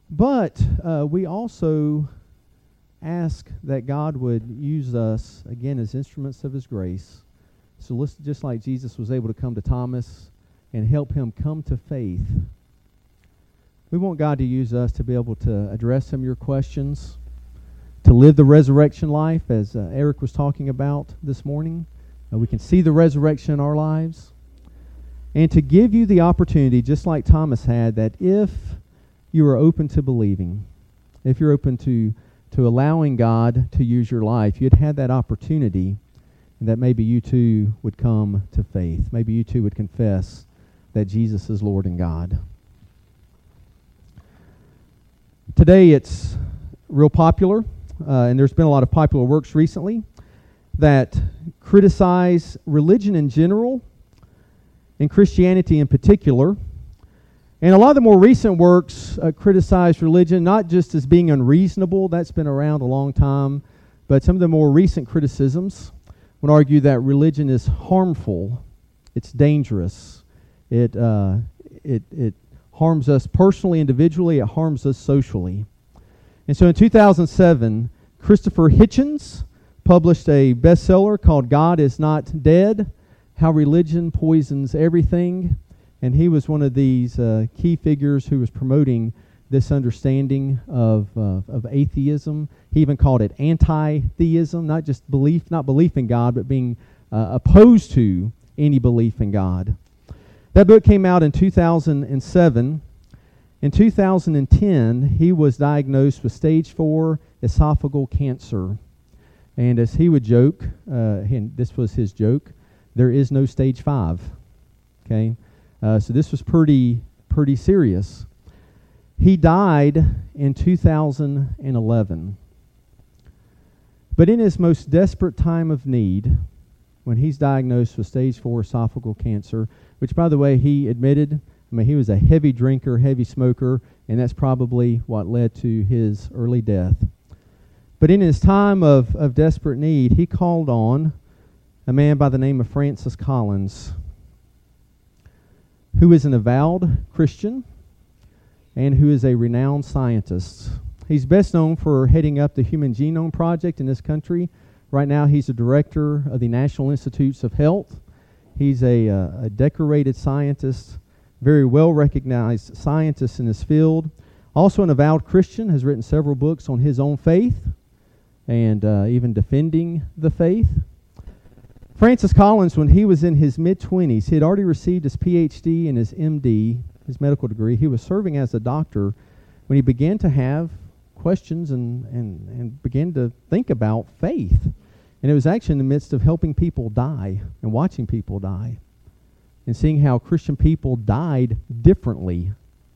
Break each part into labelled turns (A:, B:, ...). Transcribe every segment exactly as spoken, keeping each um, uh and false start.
A: But uh, we also ask that God would use us, again, as instruments of His grace. So let's, just like Jesus was able to come to Thomas and help him come to faith, we want God to use us to be able to address some of your questions, to live the resurrection life, as uh, Eric was talking about this morning. Uh, we can see the resurrection in our lives. And to give you the opportunity, just like Thomas had, that if you are open to believing, if you're open to, to allowing God to use your life, you'd have that opportunity, and that maybe you too would come to faith. Maybe you too would confess that Jesus is Lord and God. Today it's real popular, uh, and there's been a lot of popular works recently that criticize religion in general and Christianity in particular. And a lot of the more recent works uh, criticize religion not just as being unreasonable, that's been around a long time, but some of the more recent criticisms would argue that religion is harmful, it's dangerous, it uh, it it harms us personally, individually, it harms us socially. And so in two thousand seven, Christopher Hitchens published a bestseller called God Is Not Dead, How Religion Poisons Everything. And he was one of these uh, key figures who was promoting this understanding of uh, of atheism. He even called it anti-theism, not just belief, not belief in God, but being uh, opposed to any belief in God. That book came out in two thousand seven. In two thousand ten, he was diagnosed with stage four esophageal cancer. And as he would joke, uh, and this was his joke, there is no stage five. Okay? Uh, so this was pretty, pretty serious. He died in two thousand eleven. But in his most desperate time of need, when he's diagnosed with stage four esophageal cancer, which, by the way, he admitted, I mean, he was a heavy drinker, heavy smoker, and that's probably what led to his early death. But in his time of, of desperate need, he called on a man by the name of Francis Collins, who is an avowed Christian and who is a renowned scientist. He's best known for heading up the Human Genome Project in this country. Right now, he's a director of the National Institutes of Health. He's a, uh, a decorated scientist, very well-recognized scientist in his field. Also an avowed Christian, has written several books on his own faith and uh, even defending the faith. Francis Collins, when he was in his mid-twenties, he had already received his P H D and his M D, his medical degree. He was serving as a doctor when he began to have questions and, and, and began to think about faith. And it was actually in the midst of helping people die and watching people die and seeing how Christian people died differently.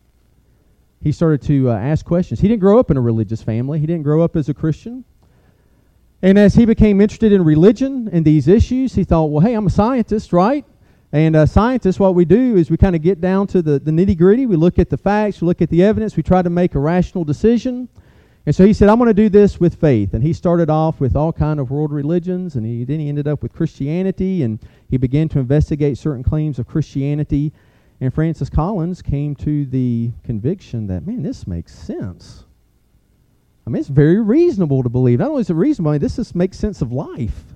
A: He started to uh, ask questions. He didn't grow up in a religious family. He didn't grow up as a Christian. And as he became interested in religion and these issues, he thought, well, hey, I'm a scientist, right? And uh, scientists, what we do is we kind of get down to the, the nitty-gritty. We look at the facts, we look at the evidence, we try to make a rational decision. And so he said, I'm going to do this with faith. And he started off with all kind of world religions, and he, then he ended up with Christianity, and he began to investigate certain claims of Christianity. And Francis Collins came to the conviction that, man, this makes sense. I mean, it's very reasonable to believe. Not only is it reasonable, I mean, this just makes sense of life.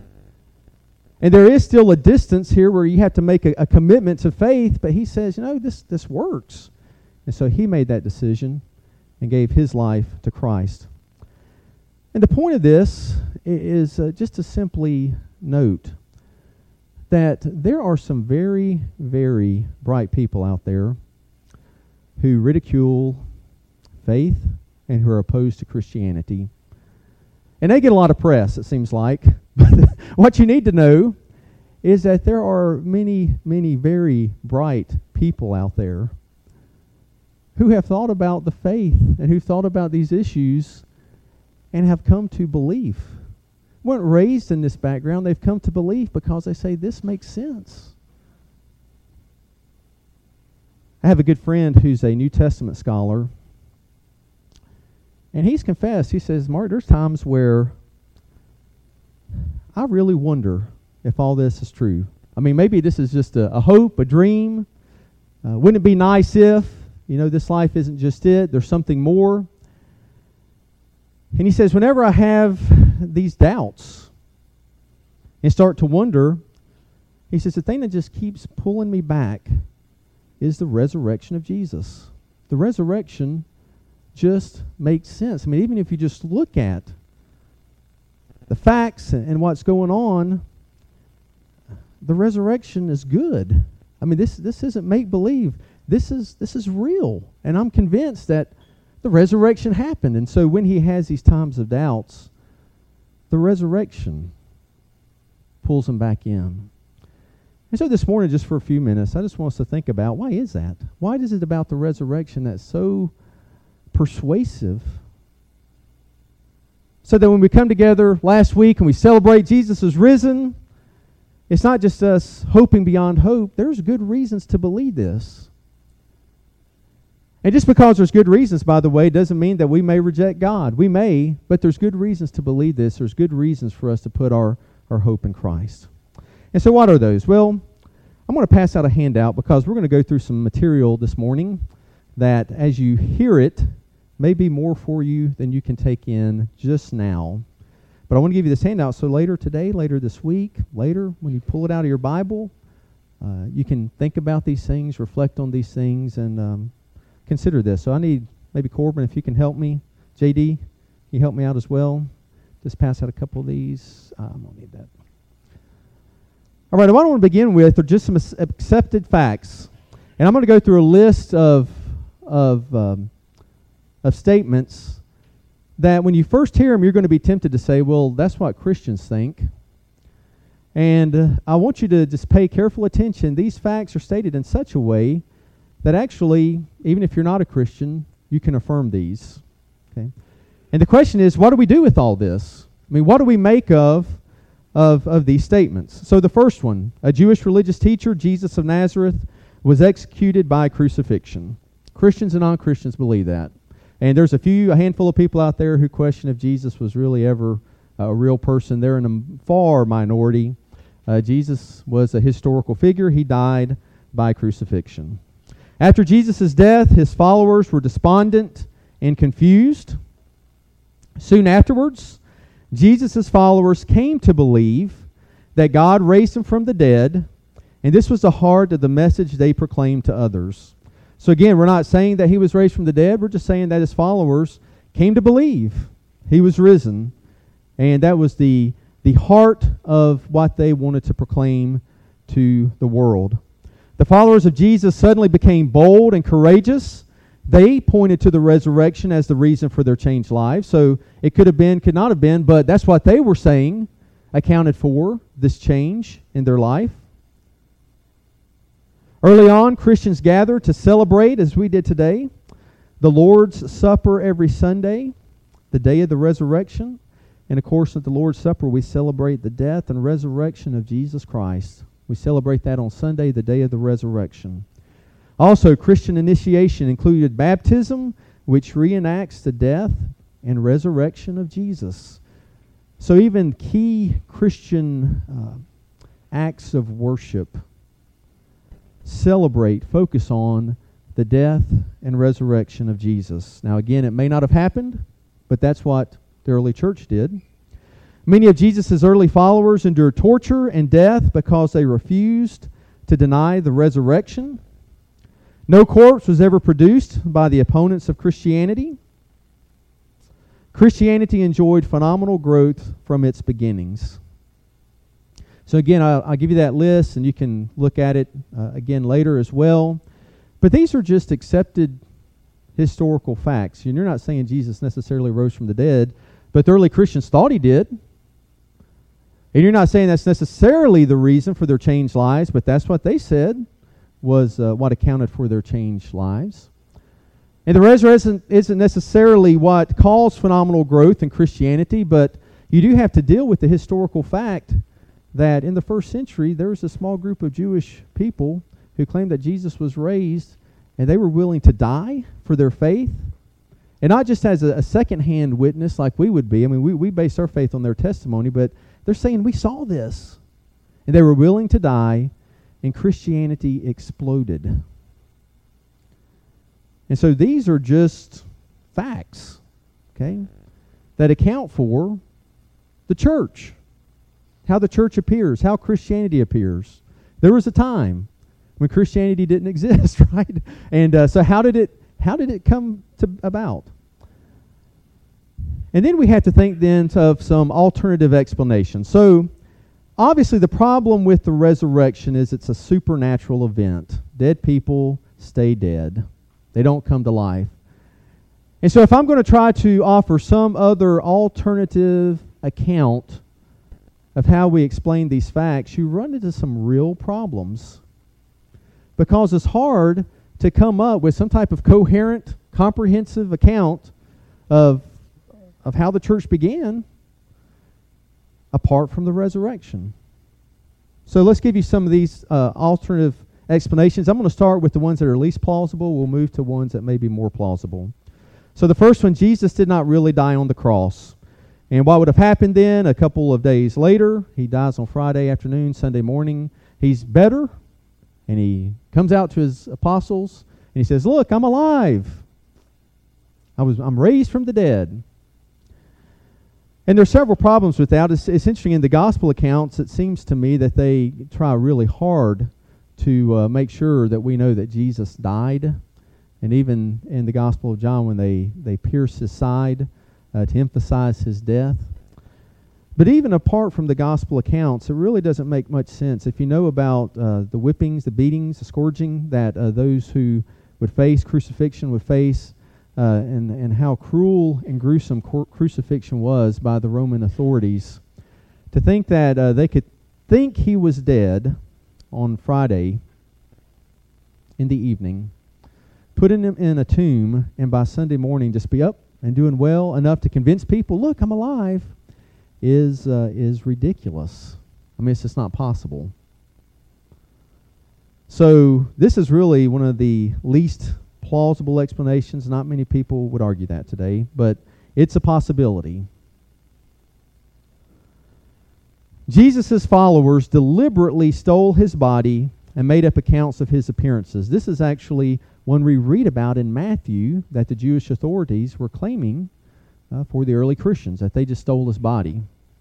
A: And there is still a distance here where you have to make a, a commitment to faith, but he says, you know, this, this works. And so he made that decision and gave his life to Christ. And the point of this is uh, just to simply note that there are some very, very bright people out there who ridicule faith and who are opposed to Christianity. And they get a lot of press, it seems like. But what you need to know is that there are many, many very bright people out there who have thought about the faith and who thought about these issues and have come to belief. Weren't raised in this background. They've come to belief because they say, this makes sense. I have a good friend who's a New Testament scholar, and he's confessed, he says, Mark, there's times where I really wonder if all this is true. I mean, maybe this is just a, a hope, a dream. Uh, wouldn't it be nice if, You know, this life isn't just it. There's something more. And he says, whenever I have these doubts and start to wonder, he says, the thing that just keeps pulling me back is the resurrection of Jesus. The resurrection just makes sense. I mean, even if you just look at the facts and what's going on, the resurrection is good. I mean, this this isn't make-believe. This is this is real. And I'm convinced that the resurrection happened. And so when he has these times of doubts, the resurrection pulls him back in. And so this morning, just for a few minutes, I just want us to think about, why is that? Why is it about the resurrection that's so persuasive? So that when we come together last week and we celebrate Jesus is risen, it's not just us hoping beyond hope. There's good reasons to believe this. And just because there's good reasons, by the way, doesn't mean that we may reject God. We may, but there's good reasons to believe this. There's good reasons for us to put our, our hope in Christ. And so what are those? Well, I'm going to pass out a handout because we're going to go through some material this morning that as you hear it, may be more for you than you can take in just now. But I want to give you this handout so later today, later this week, later when you pull it out of your Bible, uh, you can think about these things, reflect on these things, and um, consider this. So I need maybe Corbin, if you can help me. J D, can you help me out as well? Just pass out a couple of these. Uh, I'm going to need that. All right, what I want to begin with are just some accepted facts. And I'm going to go through a list of, of, um, of statements that when you first hear them, you're going to be tempted to say, well, that's what Christians think. And uh, I want you to just pay careful attention. These facts are stated in such a way that actually, even if you're not a Christian, you can affirm these. Okay? And the question is, what do we do with all this? I mean, what do we make of, of, of these statements? So the first one, a Jewish religious teacher, Jesus of Nazareth, was executed by crucifixion. Christians and non-Christians believe that. And there's a few, a handful of people out there who question if Jesus was really ever a real person. They're in a far minority. Uh, Jesus was a historical figure. He died by crucifixion. After Jesus' death, his followers were despondent and confused. Soon afterwards, Jesus' followers came to believe that God raised him from the dead, and this was the heart of the message they proclaimed to others. So again, we're not saying that he was raised from the dead. We're just saying that his followers came to believe he was risen. And that was the, the heart of what they wanted to proclaim to the world. The followers of Jesus suddenly became bold and courageous. They pointed to the resurrection as the reason for their changed lives. So it could have been, could not have been, but that's what they were saying accounted for this change in their life. Early on, Christians gathered to celebrate, as we did today, the Lord's Supper every Sunday, the day of the resurrection. And of course, at the Lord's Supper, we celebrate the death and resurrection of Jesus Christ. We celebrate that on Sunday, the day of the resurrection. Also, Christian initiation included baptism, which reenacts the death and resurrection of Jesus. So even key Christian uh, acts of worship celebrate, focus on the death and resurrection of Jesus. Now again, it may not have happened, but that's what the early church did. Many of Jesus' early followers endured torture and death because they refused to deny the resurrection. No corpse was ever produced by the opponents of Christianity. Christianity enjoyed phenomenal growth from its beginnings. So again, I'll, I'll give you that list, and you can look at it uh, again later as well. But these are just accepted historical facts. And you're not saying Jesus necessarily rose from the dead, but the early Christians thought he did. And you're not saying that's necessarily the reason for their changed lives, but that's what they said was uh, what accounted for their changed lives. And the resurrection isn't necessarily what caused phenomenal growth in Christianity, but you do have to deal with the historical fact that in the first century, there was a small group of Jewish people who claimed that Jesus was raised, and they were willing to die for their faith. And not just as a, a second-hand witness like we would be. I mean, we, we base our faith on their testimony, but they're saying, we saw this. And they were willing to die, and Christianity exploded. And so these are just facts, okay, that account for the church, how the church appears, how Christianity appears. There was a time when Christianity didn't exist, right? And uh, so how did it how did it come to about? And then we have to think then of some alternative explanations. So obviously the problem with the resurrection is it's a supernatural event. Dead people stay dead. They don't come to life. And so if I'm going to try to offer some other alternative account of how we explain these facts, you run into some real problems. Because it's hard to come up with some type of coherent, comprehensive account of, of how the church began apart from the resurrection. So let's give you some of these uh, alternative explanations. I'm going to start with the ones that are least plausible. We'll move to ones that may be more plausible. So the first one, Jesus did not really die on the cross. And what would have happened then, a couple of days later, he dies on Friday afternoon, Sunday morning. He's better, and he comes out to his apostles, and he says, look, I'm alive. I was, I'm raised from the dead. And there's several problems with that. It's, it's interesting, in the gospel accounts, it seems to me that they try really hard to uh, make sure that we know that Jesus died. And even in the Gospel of John, when they, they pierce his side uh, to emphasize his death. But even apart from the Gospel accounts, it really doesn't make much sense. If you know about uh, the whippings, the beatings, the scourging that uh, those who would face crucifixion would face, uh, and, and how cruel and gruesome cru- crucifixion was by the Roman authorities, to think that uh, they could think he was dead on Friday in the evening, putting him in a tomb, and by Sunday morning just be up and doing well enough to convince people, look, I'm alive, is uh, is ridiculous. I mean, it's just not possible. So this is really one of the least plausible explanations. Not many people would argue that today, but it's a possibility. Jesus' followers deliberately stole his body and made up accounts of his appearances. This is actually one we read about in Matthew that the Jewish authorities were claiming uh, for the early Christians, that they just stole his body.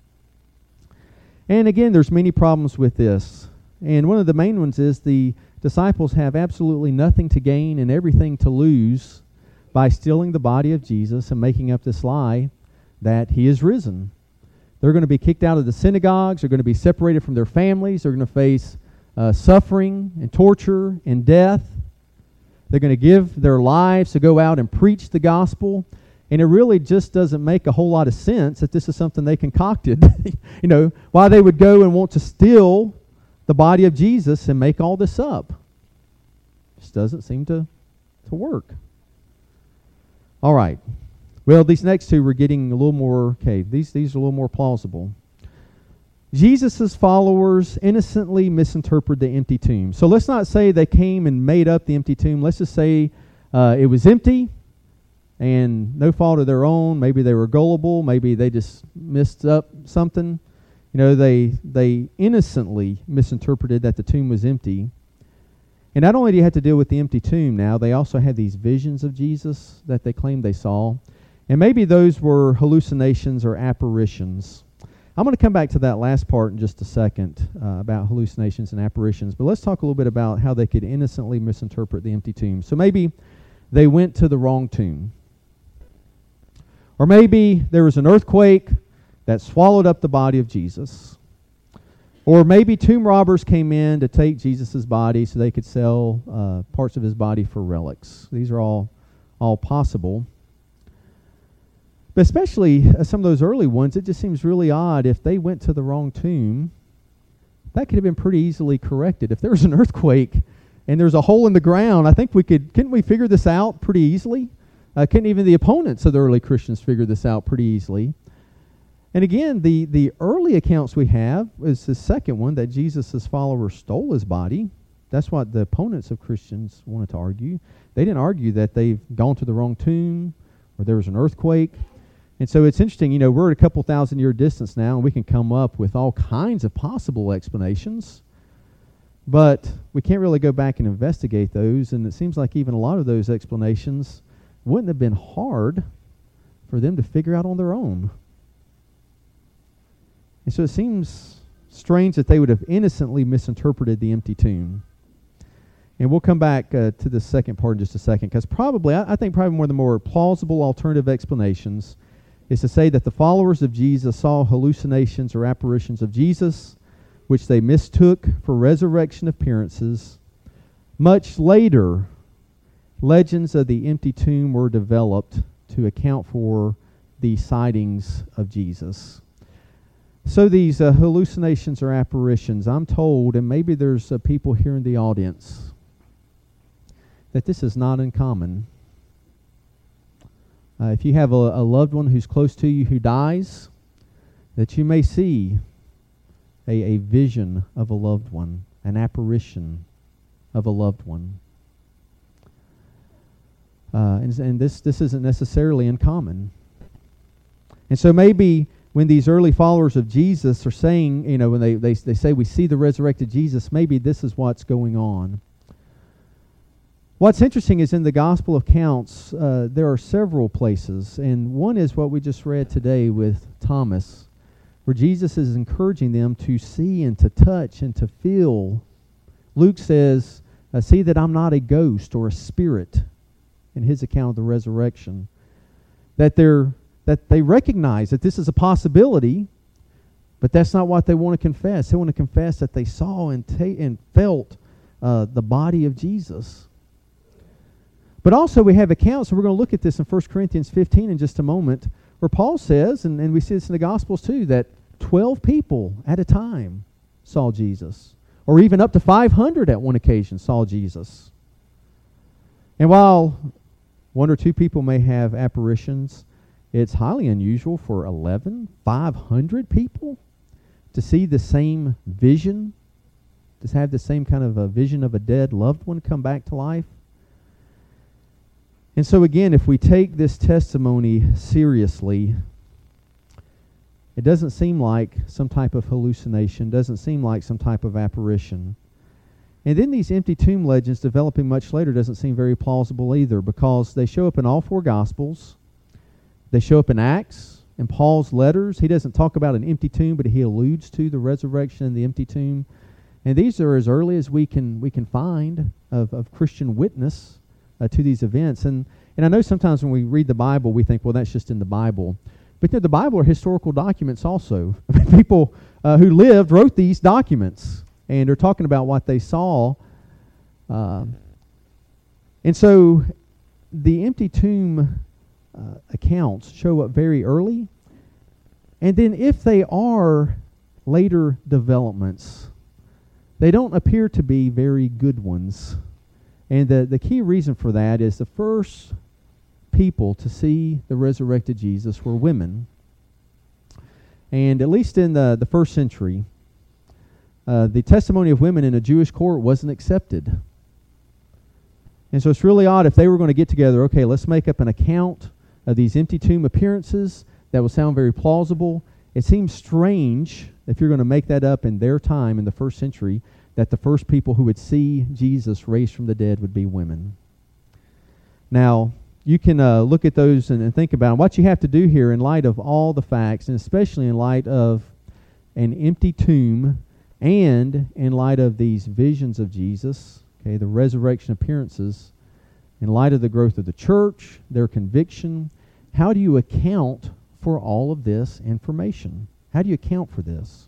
A: And again, there's many problems with this. And one of the main ones is the disciples have absolutely nothing to gain and everything to lose by stealing the body of Jesus and making up this lie that he is risen. They're going to be kicked out of the synagogues. They're going to be separated from their families. They're going to face uh, suffering and torture and death. They're going to give their lives to go out and preach the gospel. And it really just doesn't make a whole lot of sense that this is something they concocted. You know, why they would go and want to steal the body of Jesus and make all this up. Just doesn't seem to, to work. All right. Well, these next two we're getting a little more, okay, these, these are a little more plausible. Jesus' followers innocently misinterpret the empty tomb. So let's not say they came and made up the empty tomb. Let's just say uh, it was empty and no fault of their own. Maybe they were gullible. Maybe they just missed up something. You know, they they innocently misinterpreted that the tomb was empty. And not only do you have to deal with the empty tomb now, they also had these visions of Jesus that they claimed they saw. And maybe those were hallucinations or apparitions. I'm going to come back to that last part in just a second uh, about hallucinations and apparitions. But let's talk a little bit about how they could innocently misinterpret the empty tomb. So maybe they went to the wrong tomb. Or maybe there was an earthquake that swallowed up the body of Jesus. Or maybe tomb robbers came in to take Jesus' body so they could sell uh, parts of his body for relics. These are all, all possible. But especially uh, some of those early ones, it just seems really odd if they went to the wrong tomb. That could have been pretty easily corrected. If there was an earthquake and there's a hole in the ground, I think we could, couldn't we figure this out pretty easily? Uh, couldn't even the opponents of the early Christians figure this out pretty easily? And again, the, the early accounts we have is the second one, that Jesus' followers stole his body. That's what the opponents of Christians wanted to argue. They didn't argue that they've gone to the wrong tomb or there was an earthquake. And so it's interesting, you know, we're at a couple thousand year distance now, and we can come up with all kinds of possible explanations But we can't really go back and investigate those, and it seems like even a lot of those explanations wouldn't have been hard for them to figure out on their own. And so it seems strange that they would have innocently misinterpreted the empty tomb. And we'll come back uh, to the second part in just a second, because probably, I, I think probably one of the more plausible alternative explanations is to say that the followers of Jesus saw hallucinations or apparitions of Jesus, which they mistook for resurrection appearances. Much later, legends of the empty tomb were developed to account for the sightings of Jesus. So these uh, hallucinations or apparitions, I'm told, and maybe there's uh, people here in the audience, that this is not uncommon. Uh, if you have a, a loved one who's close to you who dies, that you may see a, a vision of a loved one, an apparition of a loved one. Uh, and and this, this isn't necessarily uncommon. And so maybe when these early followers of Jesus are saying, you know, when they, they, they say we see the resurrected Jesus, maybe this is what's going on. What's interesting is in the Gospel accounts, uh, there are several places, and one is what we just read today with Thomas, where Jesus is encouraging them to see and to touch and to feel. Luke says, uh, see that I'm not a ghost or a spirit, in his account of the resurrection. That they're that they recognize that this is a possibility, but that's not what they want to confess. They want to confess that they saw and, ta- and felt uh, the body of Jesus. But also we have accounts, and we're going to look at this in First Corinthians fifteen in just a moment, where Paul says, and, and we see this in the Gospels too, that twelve people at a time saw Jesus. Or even up to five hundred at one occasion saw Jesus. And while one or two people may have apparitions, it's highly unusual for eleven, five hundred people to see the same vision, to have the same kind of a vision of a dead loved one come back to life. And so again, if we take this testimony seriously, it doesn't seem like some type of hallucination, doesn't seem like some type of apparition. And then these empty tomb legends developing much later doesn't seem very plausible either, because they show up in all four Gospels. They show up in Acts, in Paul's letters. He doesn't talk about an empty tomb, but he alludes to the resurrection and the empty tomb. And these are as early as we can we can find of, of Christian witness uh, to these events. And and I know sometimes when we read the Bible, we think, well, that's just in the Bible. But you know, the Bible are historical documents also. I mean, people uh, who lived wrote these documents, and they're talking about what they saw. Uh, and so the empty tomb uh, accounts show up very early. And then if they are later developments, they don't appear to be very good ones. And the, the key reason for that is the first people to see the resurrected Jesus were women. And at least in the, the first century, uh, the testimony of women in a Jewish court wasn't accepted. And so it's really odd if they were going to get together, okay, let's make up an account of these empty tomb appearances that will sound very plausible. It seems strange if you're going to make that up in their time in the first century, that the first people who would see Jesus raised from the dead would be women. Now, you can uh, look at those and, and think about them. What you have to do here in light of all the facts, and especially in light of an empty tomb and in light of these visions of Jesus, okay, the resurrection appearances, in light of the growth of the church, their conviction, how do you account for all of this information? How do you account for this?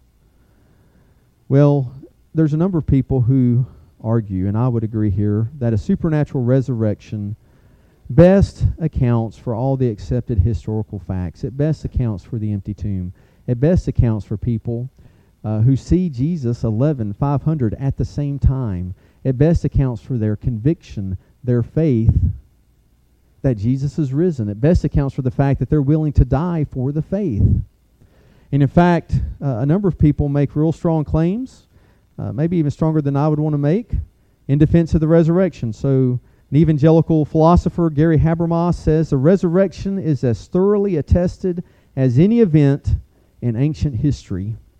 A: Well, there's a number of people who argue, and I would agree here, that a supernatural resurrection best accounts for all the accepted historical facts. It best accounts for the empty tomb. It best accounts for people uh, who see Jesus eleven, five hundred at the same time. It best accounts for their conviction, their faith that Jesus is risen. It best accounts for the fact that they're willing to die for the faith. And in fact, uh, a number of people make real strong claims, uh, maybe even stronger than I would want to make, in defense of the resurrection. So an evangelical philosopher, Gary Habermas, says the resurrection is as thoroughly attested as any event in ancient history.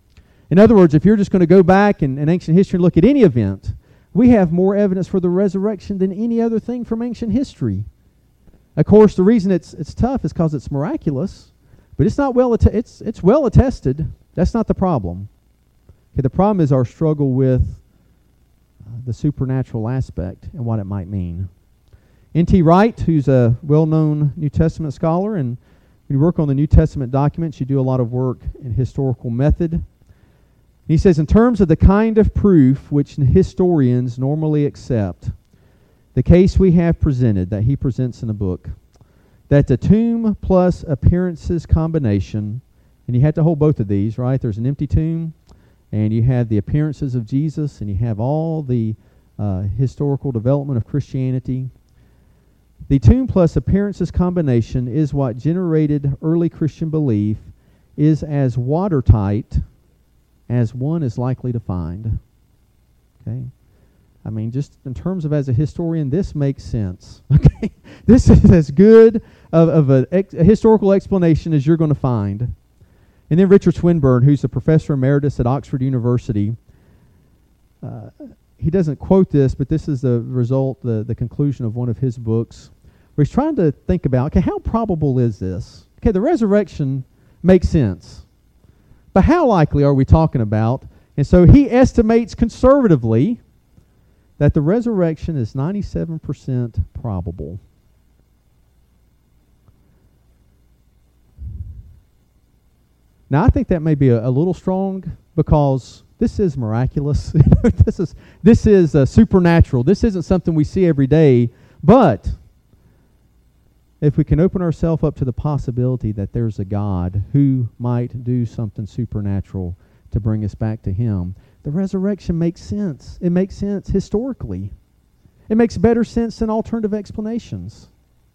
A: In other words, if you're just going to go back in, in ancient history and look at any event, we have more evidence for the resurrection than any other thing from ancient history. Of course, the reason it's it's tough is because it's miraculous, but it's not well att- it's it's well attested. That's not the problem. Okay, the problem is our struggle with uh, the supernatural aspect and what it might mean. N T Wright, who's a well-known New Testament scholar, and when you work on the New Testament documents, you do a lot of work in historical method. He says, in terms of the kind of proof which historians normally accept, the case we have presented, that he presents in the book, that the tomb plus appearances combination, and you have to hold both of these, right? There's an empty tomb, and you have the appearances of Jesus, and you have all the uh, historical development of Christianity. The tomb plus appearances combination is what generated early Christian belief is as watertight as one is likely to find. Okay? I mean, just in terms of as a historian, this makes sense. Okay? This is as good of, of a, ex, a historical explanation as you're going to find. And then Richard Swinburne, who's a professor emeritus at Oxford University, uh, he doesn't quote this, but this is the result, the, the conclusion of one of his books, where he's trying to think about, okay, how probable is this? Okay, the resurrection makes sense. But how likely are we talking about? And so he estimates conservatively that the resurrection is ninety-seven percent probable. Now, I think that may be a, a little strong because this is miraculous. this is this is uh, supernatural. This isn't something we see every day. But if we can open ourselves up to the possibility that there's a God who might do something supernatural to bring us back to Him, the resurrection makes sense. It makes sense historically. It makes better sense than alternative explanations.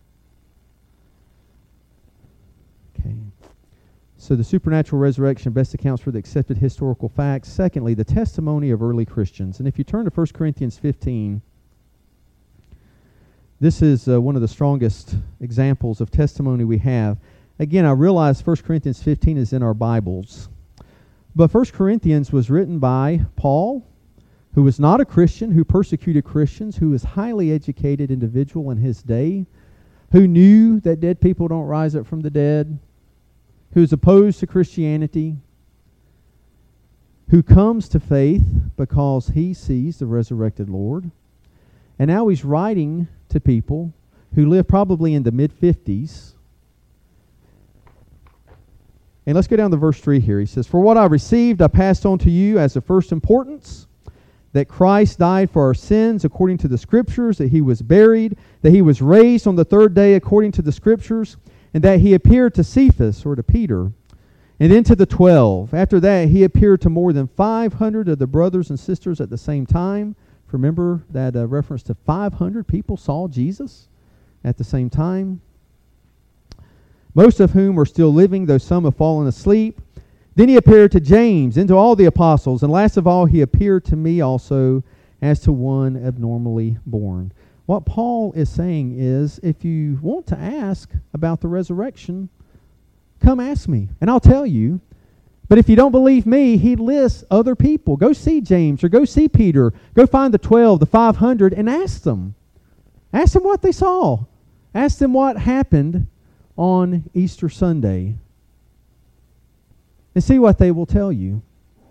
A: Okay. So the supernatural resurrection best accounts for the accepted historical facts. Secondly, the testimony of early Christians. And if you turn to First Corinthians fifteen, this is uh, one of the strongest examples of testimony we have. Again, I realize First Corinthians fifteen is in our Bibles. But First Corinthians was written by Paul, who was not a Christian, who persecuted Christians, who was a highly educated individual in his day, who knew that dead people don't rise up from the dead, who is opposed to Christianity, who comes to faith because he sees the resurrected Lord. And now he's writing to people who live probably in the mid-fifties. And let's go down to verse three here. He says, "For what I received I passed on to you as of first importance, that Christ died for our sins according to the Scriptures, that He was buried, that He was raised on the third day according to the Scriptures, and that He appeared to Cephas," or to Peter, "and then to the twelve. After that He appeared to more than five hundred of the brothers and sisters at the same time." Remember that uh, reference to five hundred people saw Jesus at the same time. "Most of whom are still living, though some have fallen asleep. Then He appeared to James, and to all the apostles. And last of all, He appeared to me also as to one abnormally born." What Paul is saying is, if you want to ask about the resurrection, come ask me, and I'll tell you. But if you don't believe me, he lists other people. Go see James or go see Peter. Go find the twelve, the five hundred, and ask them. Ask them what they saw. Ask them what happened on Easter Sunday. And see what they will tell you.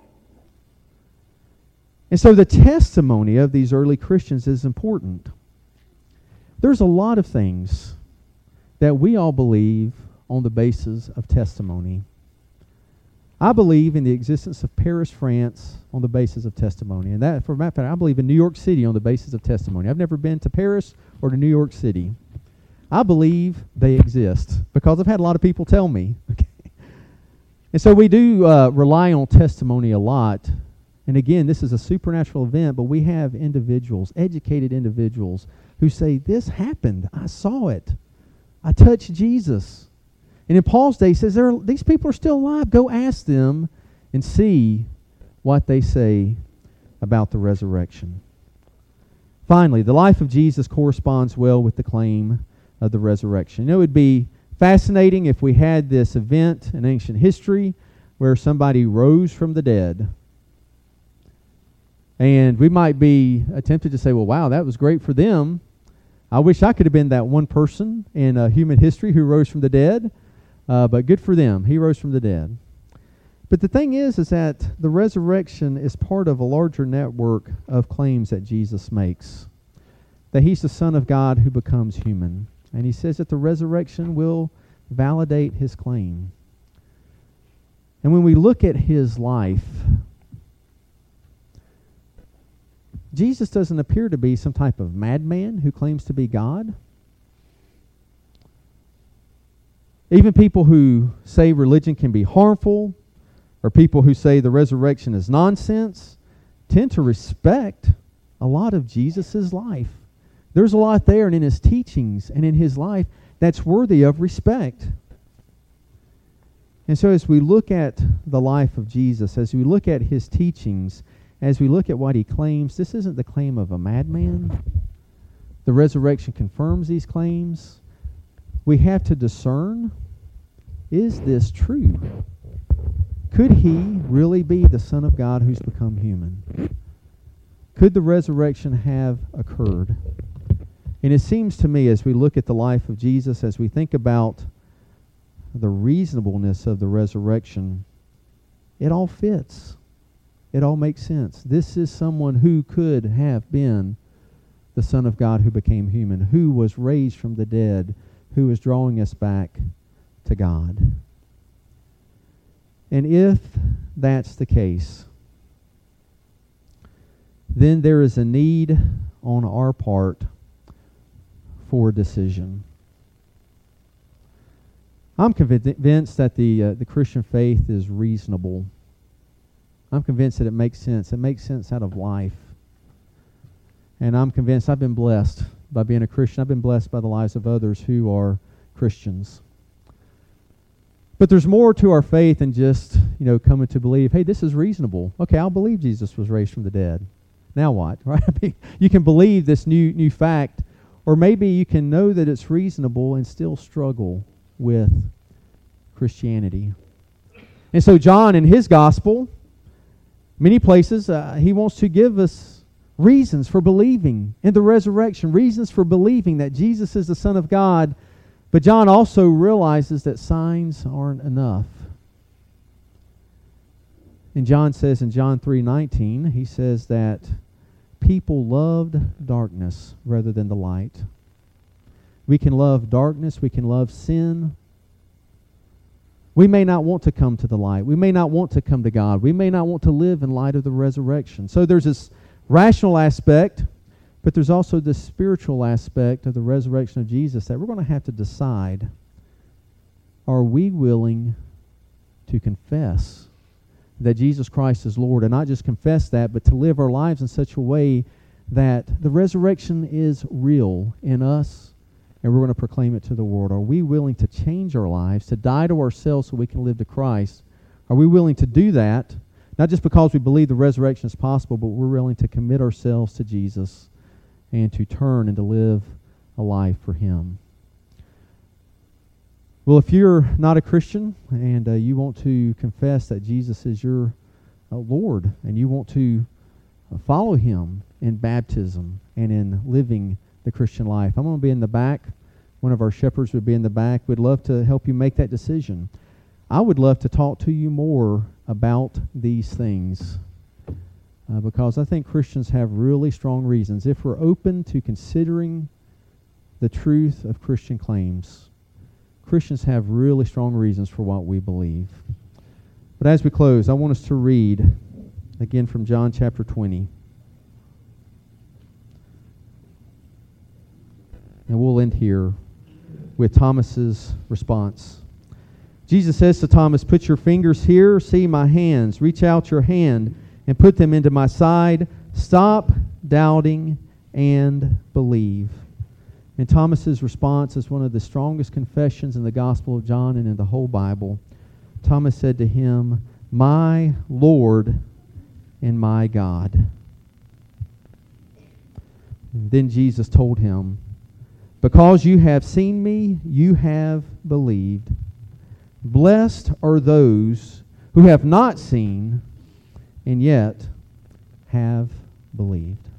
A: And so the testimony of these early Christians is important. There's a lot of things that we all believe on the basis of testimony. I believe in the existence of Paris, France on the basis of testimony. And that, for that matter, I believe in New York City on the basis of testimony. I've never been to Paris or to New York City. I believe they exist because I've had a lot of people tell me. Okay. And so we do uh, rely on testimony a lot. And again, this is a supernatural event, but we have individuals, educated individuals, who say, this happened. I saw it. I touched Jesus. And in Paul's day, he says, there are, these people are still alive. Go ask them and see what they say about the resurrection. Finally, the life of Jesus corresponds well with the claim of the resurrection. You know, it would be fascinating if we had this event in ancient history where somebody rose from the dead. And we might be tempted to say, well, wow, that was great for them. I wish I could have been that one person in uh, human history who rose from the dead. Uh, but good for them. He rose from the dead. But the thing is, is that the resurrection is part of a larger network of claims that Jesus makes. That he's the Son of God who becomes human. And he says that the resurrection will validate his claim. And when we look at his life, Jesus doesn't appear to be some type of madman who claims to be God. Even people who say religion can be harmful, or people who say the resurrection is nonsense, tend to respect a lot of Jesus' life. There's a lot there and in his teachings and in his life that's worthy of respect. And so as we look at the life of Jesus, as we look at his teachings, as we look at what he claims, this isn't the claim of a madman. The resurrection confirms these claims. We have to discern, is this true? Could he really be the Son of God who's become human? Could the resurrection have occurred? And it seems to me, as we look at the life of Jesus, as we think about the reasonableness of the resurrection, it all fits. It all makes sense. This is someone who could have been the Son of God who became human, who was raised from the dead, who is drawing us back to God. And if that's the case, then there is a need on our part for a decision. I'm convinced that the uh, the Christian faith is reasonable. I'm convinced that it makes sense. It makes sense out of life. And I'm convinced I've been blessed by being a Christian. I've been blessed by the lives of others who are Christians. But there's more to our faith than just, you know, coming to believe, hey, this is reasonable. Okay, I'll believe Jesus was raised from the dead. Now what? Right? I mean, you can believe this new new fact, or maybe you can know that it's reasonable and still struggle with Christianity. And so John, in his gospel, many places, uh, he wants to give us reasons for believing in the resurrection, reasons for believing that Jesus is the Son of God. But John also realizes that signs aren't enough. And John says in John three nineteen, he says that people loved darkness rather than the light. We can love darkness, we can love sin. We may not want to come to the light. We may not want to come to God. We may not want to live in light of the resurrection. So there's this rational aspect, but there's also this spiritual aspect of the resurrection of Jesus that we're going to have to decide. Are we willing to confess that Jesus Christ is Lord, and not just confess that, but to live our lives in such a way that the resurrection is real in us, and we're going to proclaim it to the world? Are we willing to change our lives, to die to ourselves so we can live to Christ? Are we willing to do that, not just because we believe the resurrection is possible, but we're willing to commit ourselves to Jesus and to turn and to live a life for Him? Well, if you're not a Christian and uh, you want to confess that Jesus is your uh, Lord, and you want to uh, follow Him in baptism and in living the Christian life, I'm going to be in the back. One of our shepherds would be in the back. We'd love to help you make that decision. I would love to talk to you more about these things uh, because I think Christians have really strong reasons. If we're open to considering the truth of Christian claims, Christians have really strong reasons for what we believe. But as we close, I want us to read again from John chapter twenty. And we'll end here with Thomas's response. Jesus says to Thomas, "Put your fingers here, see my hands. Reach out your hand and put them into my side. Stop doubting and believe." And Thomas's response is one of the strongest confessions in the Gospel of John and in the whole Bible. Thomas said to him, "My Lord and my God." And then Jesus told him, "Because you have seen me, you have believed. Blessed are those who have not seen and yet have believed.